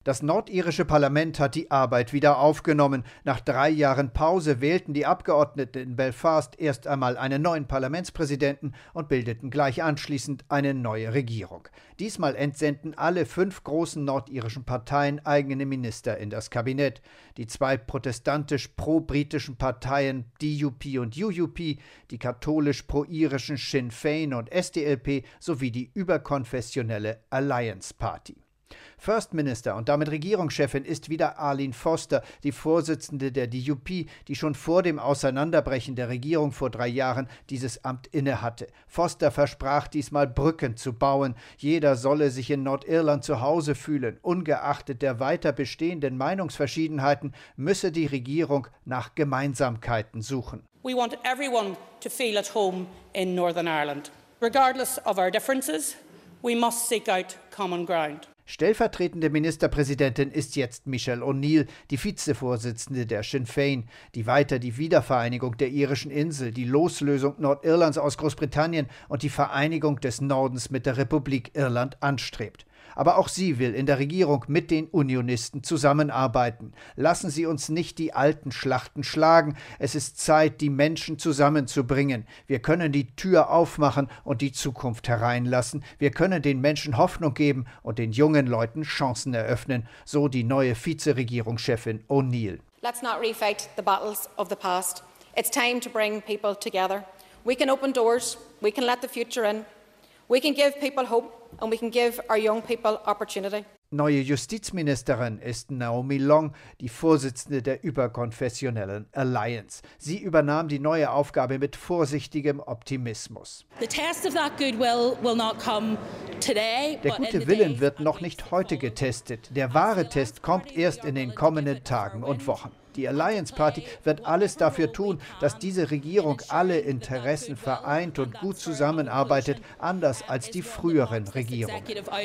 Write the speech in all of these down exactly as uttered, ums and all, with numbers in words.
Das nordirische Parlament hat die Arbeit wieder aufgenommen. Nach drei Jahren Pause wählten die Abgeordneten in Belfast erst einmal einen neuen Parlamentspräsidenten und bildeten gleich anschließend eine neue Regierung. Diesmal entsenden alle fünf großen nordirischen Parteien eigene Minister in das Kabinett. Die zwei protestantisch pro-britischen Parteien D U P und U U P, die katholisch pro-irischen Sinn Féin und S D L P sowie die überkonfessionelle Alliance Party. First Minister und damit Regierungschefin ist wieder Arlene Foster, die Vorsitzende der D U P, die schon vor dem Auseinanderbrechen der Regierung vor drei Jahren dieses Amt innehatte. Foster versprach diesmal Brücken zu bauen. Jeder solle sich in Nordirland zu Hause fühlen. Ungeachtet der weiter bestehenden Meinungsverschiedenheiten müsse die Regierung nach Gemeinsamkeiten suchen. We want everyone to feel at home in Northern Ireland. Regardless of our differences, we must seek out common ground. Stellvertretende Ministerpräsidentin ist jetzt Michelle O'Neill, die Vizevorsitzende der Sinn Féin, die weiter die Wiedervereinigung der irischen Insel, die Loslösung Nordirlands aus Großbritannien und die Vereinigung des Nordens mit der Republik Irland anstrebt. Aber auch sie will in der Regierung mit den Unionisten zusammenarbeiten. Lassen Sie uns nicht die alten Schlachten schlagen. Es ist Zeit, die Menschen zusammenzubringen. Wir können die Tür aufmachen und die Zukunft hereinlassen. Wir können den Menschen Hoffnung geben und den jungen Leuten Chancen eröffnen, so die neue Vizeregierungschefin O'Neill. Let's not refight the battles of the past. It's time to bring people together. We can open doors. We can let the future in. We can give people hope. And we can give our young people opportunity. Neue Justizministerin ist Naomi Long, die Vorsitzende der überkonfessionellen Alliance. Sie übernahm die neue Aufgabe mit vorsichtigem Optimismus. The test of that goodwill will not come today, Der gute Willen wird noch nicht heute getestet. Der wahre Test kommt erst in den kommenden Tagen und Wochen. Die Alliance Party wird alles dafür tun, dass diese Regierung alle Interessen vereint und gut zusammenarbeitet, anders als die früheren Regierungen.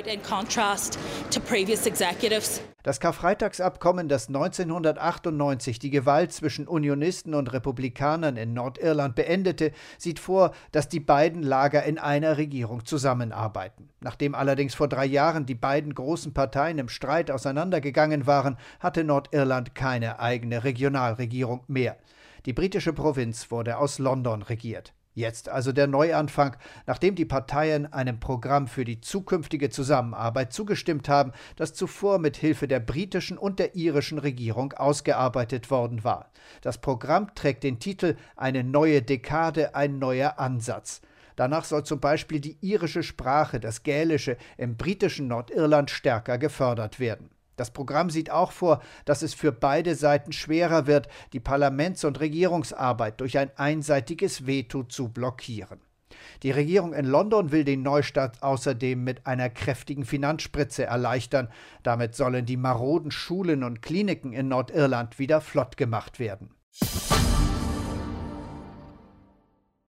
Das Karfreitagsabkommen, das neunzehnhundertachtundneunzig die Gewalt zwischen Unionisten und Republikanern in Nordirland beendete, sieht vor, dass die beiden Lager in einer Regierung zusammenarbeiten. Nachdem allerdings vor drei Jahren die beiden großen Parteien im Streit auseinandergegangen waren, hatte Nordirland keine eigene Regionalregierung mehr. Die britische Provinz wurde aus London regiert. Jetzt also der Neuanfang, nachdem die Parteien einem Programm für die zukünftige Zusammenarbeit zugestimmt haben, das zuvor mit Hilfe der britischen und der irischen Regierung ausgearbeitet worden war. Das Programm trägt den Titel »Eine neue Dekade, ein neuer Ansatz«. Danach soll zum Beispiel die irische Sprache, das Gälische, im britischen Nordirland stärker gefördert werden. Das Programm sieht auch vor, dass es für beide Seiten schwerer wird, die Parlaments- und Regierungsarbeit durch ein einseitiges Veto zu blockieren. Die Regierung in London will den Neustart außerdem mit einer kräftigen Finanzspritze erleichtern. Damit sollen die maroden Schulen und Kliniken in Nordirland wieder flott gemacht werden.